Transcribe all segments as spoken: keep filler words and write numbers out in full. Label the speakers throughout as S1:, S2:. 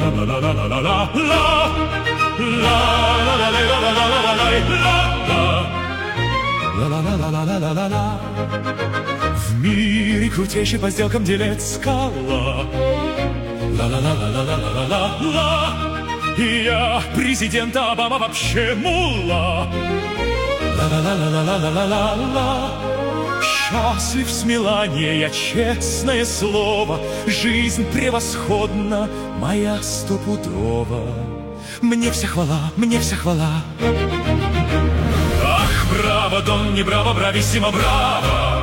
S1: В мире крутейший по сделкам делец скала. Ла-ла-ла-ла-ла-ла-ла-ла-ла. Я президент Обама вообще мула. Ла-ла-ла-ла-ла-ла-ла-ла. Счастлив с Меланией, я, честное слово. Жизнь превосходна, моя стопудова. Мне вся хвала, мне вся хвала. Ах, браво, Донни, браво, брависсимо, браво.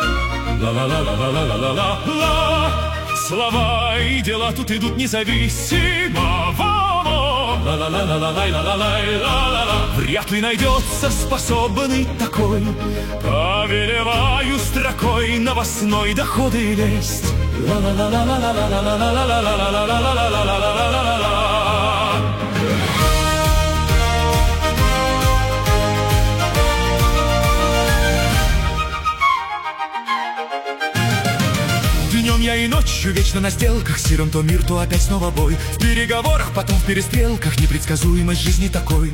S1: Ла-ла-ла-ла-ла-ла-ла-ла. Слова и дела тут идут независимо. Ла-ла-ла-ла-ла-ла-ла-ла-ла-ла. Вряд ли найдется способный такой. Повелеваю строкой новостной доходы лезть. Ла-ла-ла-ла-ла-ла-ла-ла-ла-ла-ла-ла-ла-ла-ла-ла-ла-ла. Днем я и ночью вечно на сделках, сиром то мир, то опять снова бой. В переговорах, потом в перестрелках, непредсказуемость жизни такой.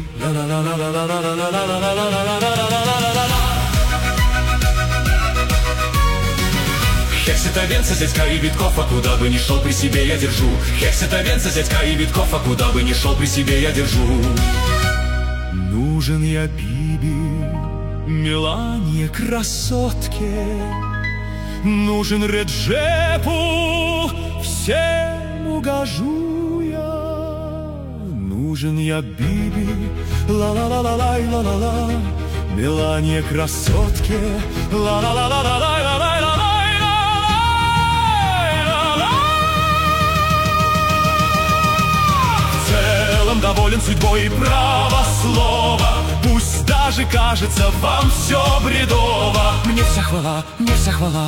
S1: Хекс это Венца, зятька и Витков, а куда бы ни шел, при себе я держу. Хекс это Венца, зятька и Витков, а куда бы ни шел, при себе я держу. Нужен я Биби, Меланье, красотке. Нужен Реджепу, всем угожу я. Нужен я Биби, ла-ла-ла-ла-лай-ла-ла-ла. Меланье, красотке, ла-ла-ла-ла-ла-лай-ла-лай-ла-лай. В целом доволен судьбой и право слова. Пусть даже кажется вам все бредово. Мне вся хвала, мне вся хвала.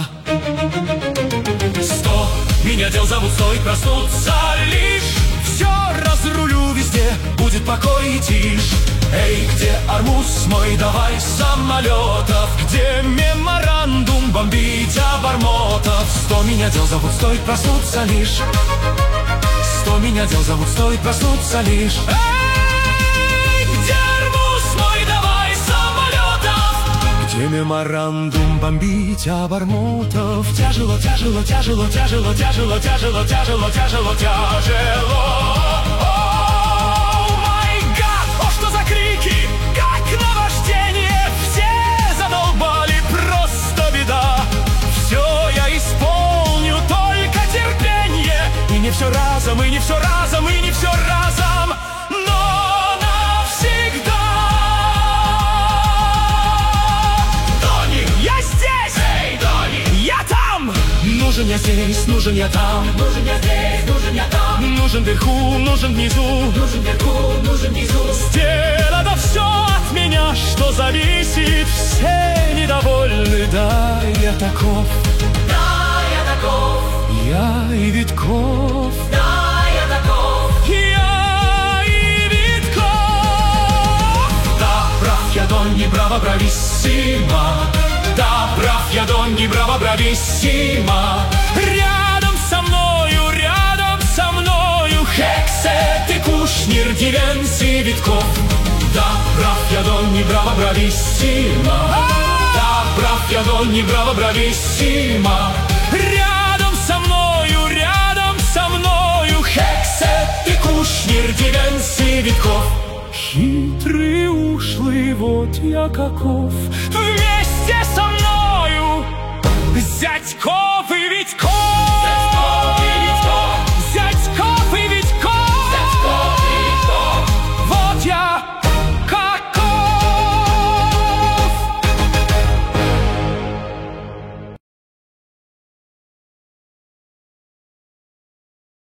S1: Сто меня дел зовут, стоит проснуться лишь. Все разрулю везде, будет покой и тишь. Эй, где Армуз мой, давай самолетов. Где меморандум бомбить обормотов? Сто меня дел зовут, стоит проснуться лишь. Сто меня дел зовут, стоит проснуться лишь. Где меморандум бомбить обормотов? Тяжело, тяжело, тяжело, тяжело, тяжело, тяжело, тяжело, тяжело, тяжело. О май гад! О, что за крики! Как наваждение! Все задолбали, просто беда. Все я исполню, только терпенье. И не все разом, и не все разом, и не все разом. Нужен я здесь, нужен я там.
S2: Нужен я здесь, нужен я там.
S1: Нужен вверху, нужен внизу.
S2: Нужен вверху, нужен внизу.
S1: Сделано все от меня, что зависит. Все недовольны, да, я таков.
S2: Да, я таков.
S1: Я и Витков.
S2: Да, я таков.
S1: Я и Витков.
S2: Да, прав я, Донни, браво, брависсимо. Да, прав я, Донни, браво, брависсимо.
S1: Рядом со мною, рядом со мною
S2: Хексе, ты Кушнир, Дивенси, Витков. Да, прав я, Донни, браво, брависсимо. Да, прав я, Донни, браво, брависсимо.
S1: Рядом со мною, рядом со мною
S2: Хексе, ты Кушнир, Дивенси, Витков.
S1: Хитрый, ушлый, вот я каков. Вместе со мною Зятьков и Витков.